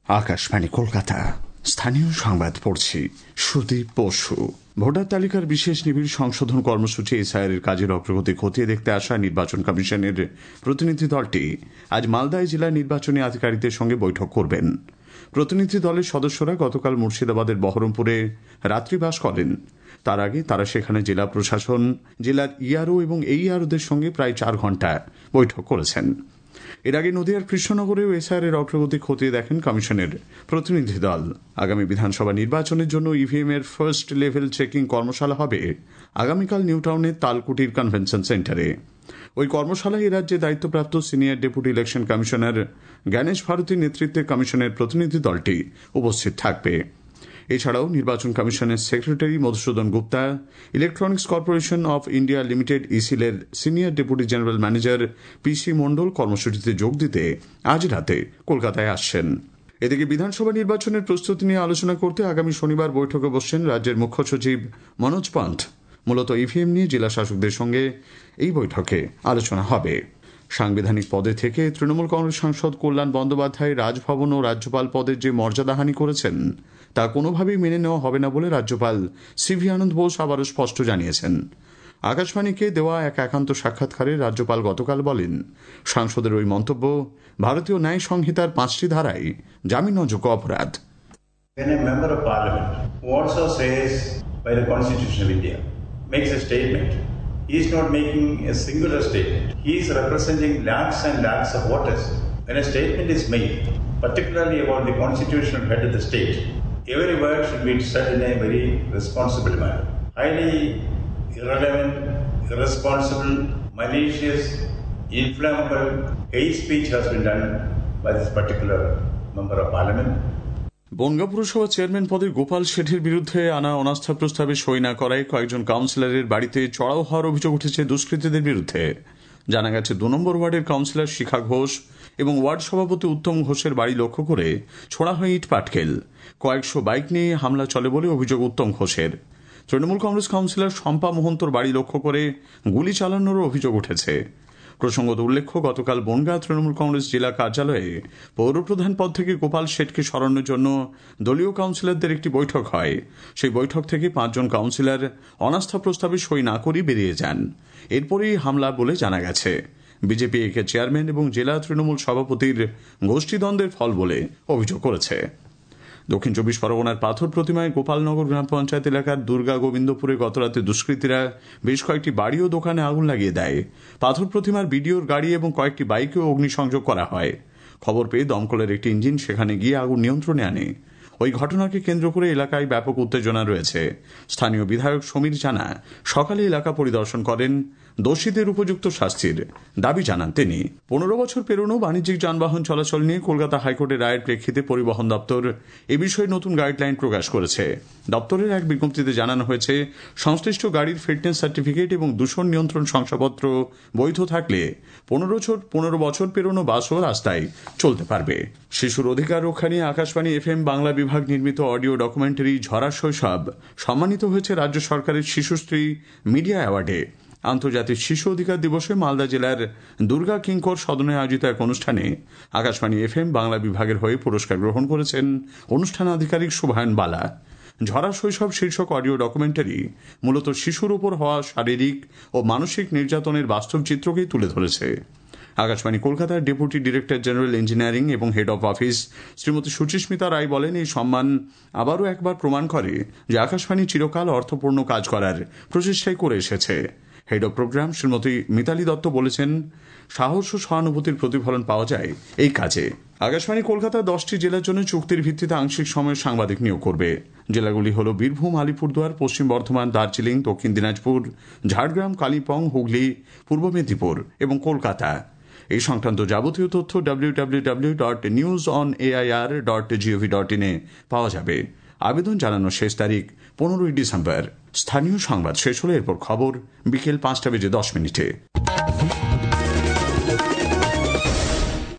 আকাশবাণী কলকাতা, স্থানীয় সংবাদ পড়ছি সুদীপ বসু। ভোটার তালিকার বিশেষ নিবিড় সংশোধন কর্মসূচি এসআইআর এর কাজের অগ্রগতি খতিয়ে দেখতে আসা নির্বাচন কমিশনের প্রতিনিধি দলটি আজ মালদায় জেলা নির্বাচনী আধিকারিকদের সঙ্গে বৈঠক করবেন। প্রতিনিধি দলের সদস্যরা গতকাল মুর্শিদাবাদের বহরমপুরে রাত্রিবাস করেন। তার আগে তারা সেখানে জেলা প্রশাসন, জেলার ইআরও এবং এইআরওদের সঙ্গে প্রায় 4 ঘণ্টা বৈঠক করেছেন। এর আগে নদিয়ার কৃষ্ণনগরেও এসআইআর এর অগ্রগতি খতিয়ে দেখেন কমিশনের প্রতিনিধি দল। আগামী বিধানসভা নির্বাচনের জন্য ইভিএম এর ফার্স্ট লেভেল চেকিং কর্মশালা হবে আগামীকাল নিউটাউনের তালকুটির কনভেনশন সেন্টারে। ওই কর্মশালায় রাজ্যে দায়িত্বপ্রাপ্ত senior deputy election commissioner Gyanesh ভারতীর নেতৃত্বে কমিশনের প্রতিনিধি দলটি উপস্থিত থাকবে। এছাড়াও নির্বাচন কমিশনের secretary Madhusudan Gupta, electronics corporation of India limited ইসিলের senior deputy general manager PC Mondal কর্মসূচিতে যোগ দিতে আজ রাতে কলকাতায় আসছেন। এদিকে বিধানসভা নির্বাচনের প্রস্তুতি নিয়ে আলোচনা করতে আগামী শনিবার বৈঠকে বসছেন রাজ্যের মুখ্য সচিব মনোজ পন্থ। মূলত ইভিএম নিয়ে জেলা শাসকদের সঙ্গে এই বৈঠকে আলোচনা হবে। সাংবিধানিক পদে থেকে তৃণমূল কংগ্রেস সাংসদ কল্যাণ বন্দ্যোপাধ্যায় রাজভবন ও রাজ্যপাল পদের যে মর্যাদাহানি করেছেন তা কোনোভাবেই মেনে নেওয়া হবে না বলে রাজ্যপাল সিভি আনন্দ বোস আবারও স্পষ্ট জানিয়েছেন। আকাশবাণীকে দেওয়া এক একান্ত সাক্ষাৎকারে রাজ্যপাল গতকাল বলেন, সাংসদের ওই মন্তব্য ভারতীয় ন্যায় সংহিতার 5টি ধারায় জামিনযোগ্য অপরাধ। When a member of parliament who also says by the Constitution of India makes a statement, he is not making a singular statement. He is representing lakhs and lakhs of voters. When a statement is made, particularly about the constitutional head of the state, every word should be said in a very responsible manner. Highly irrelevant, irresponsible, malicious, inflammable, hate speech has been done by this particular member of parliament. Bongaon পুরসভা chairman পদে গোপাল শেঠের বিরুদ্ধে আনা অনাস্থা প্রস্তাবে সই না করায় কয়েকজন কাউন্সিলরের বাড়িতে চড়াও হওয়ার অভিযোগ উঠেছে দুষ্কৃতীদের বিরুদ্ধে। জানা গেছে 2 নম্বর ওয়ার্ডের কাউন্সিলর শিখা ঘোষ এবং ওয়ার্ড সভাপতি উত্তম ঘোষের বাড়ি লক্ষ্য করে ছোড়া হয় ইট পাটকেল। কয়েকশো বাইক নিয়ে হামলা চলে বলে অভিযোগ উত্তম ঘোষের। তৃণমূল কংগ্রেস কাউন্সিলর শম্পা মোহন্তর বাড়ি লক্ষ্য করে গুলি চালানোরও অভিযোগ উঠেছে। প্রসঙ্গত উল্লেখ্য, গতকাল বনগাঁ তৃণমূল কংগ্রেস জেলা কার্যালয়ে পৌরপ্রধান পদ থেকে গোপাল শেঠকে সরানোর জন্য দলীয় কাউন্সিলরদের একটি বৈঠক হয়। সেই বৈঠক থেকে 5 জন কাউন্সিলর অনাস্থা প্রস্তাবে সই না করে বেরিয়ে যান। এরপরেই হামলা বলে জানা গেছে। বিজেপি একে চেয়ারম্যান এবং জেলা তৃণমূল সভাপতির গোষ্ঠীদ্বন্দ্বের ফল বলে অভিযোগ করেছে। দক্ষিণ 24 পরগনার পাথর প্রতিমায় গোপালনগর গ্রাম পঞ্চায়েত এলাকার দুর্গা গোবিন্দপুরে গতরাতে দুষ্কৃতীরা বেশ কয়েকটি বাড়ি ও দোকানে আগুন লাগিয়ে দেয়। পাথর প্রতিমার বিডিওর গাড়ি এবং কয়েকটি বাইকেও অগ্নিসংযোগ করা হয়। খবর পেয়ে দমকলের একটি ইঞ্জিন সেখানে গিয়ে আগুন নিয়ন্ত্রণে আনে। ওই ঘটনাকে কেন্দ্র করে এলাকায় ব্যাপক উত্তেজনা রয়েছে। স্থানীয় বিধায়ক সমীর জানা সকালে এলাকা পরিদর্শন করেন। দোষীদের উপযুক্ত শাস্তির দাবি জানান তিনি। 15 বছর পেরোনো বাণিজ্যিক যানবাহন চলাচল নিয়ে কলকাতা হাইকোর্টের রায়ের প্রেক্ষিতে পরিবহন দপ্তর এ বিষয়ে নতুন গাইডলাইন প্রকাশ করেছে। দপ্তরের এক বিজ্ঞপ্তিতে জানানো হয়েছে, সংশ্লিষ্ট গাড়ির ফিটনেস সার্টিফিকেট এবং দূষণ নিয়ন্ত্রণ শংসাপত্র বৈধ থাকলে 15 বছর পেরোনো বাসও রাস্তায় চলতে পারবে। শিশুর অধিকার রক্ষা নিয়ে আকাশবাণী FM বাংলা বিভাগ নির্মিত অডিও ডকুমেন্টারি ঝরা শৈশব সম্মানিত হয়েছে রাজ্য সরকারের শিশুশ্রী মিডিয়া অ্যাওয়ার্ডে। আন্তর্জাতিক শিশু অধিকার দিবসে মালদা জেলার দুর্গা কিঙ্কর সদনে আয়োজিত এক অনুষ্ঠানে আকাশবাণী FM বাংলা বিভাগের হয়ে পুরস্কার গ্রহণ করেছেন অনুষ্ঠান আধিকারিক শুভায়ন বালা। ঝরা শৈশব শীর্ষক অডিও ডকুমেন্টারি মূলত শিশুর উপর হওয়া শারীরিক ও মানসিক নির্যাতনের বাস্তব চিত্রকেই তুলে ধরেছে। আকাশবাণী কলকাতার ডেপুটি ডিরেক্টর জেনারেল ইঞ্জিনিয়ারিং এবং head of office Shrimati Suchismita Roy বলেন, এই সম্মান আবারও একবার প্রমাণ করে যে আকাশবাণী চিরকাল অর্থপূর্ণ কাজ করার প্রচেষ্টাই করে এসেছে। Head of programme Shrimati Mitali Dutta বলেছেন, সাহস ও সহানুভূতির প্রতিফলন পাওয়া যায় এই কাজে। আকাশবাণী কলকাতা 10টি জেলার জন্য চুক্তির ভিত্তিতে আংশিক সময়ের সাংবাদিক নিয়োগ করবে। জেলাগুলি হল বীরভূম, আলিপুরদুয়ার, পশ্চিম বর্ধমান, দার্জিলিং, দক্ষিণ দিনাজপুর, ঝাড়গ্রাম, কালিম্পং, হুগলি, পূর্ব মেদিনীপুর এবং কলকাতা। এই সংক্রান্ত যাবতীয় তথ্য www.newsonair.gov.in এ পাওয়া যাবে। আবেদন জানানোর শেষ তারিখ 15 ডিসেম্বর। স্থানীয় সংবাদ শেষ হলে এরপর খবর বিকেল 5টা বেজে 10 মিনিটে।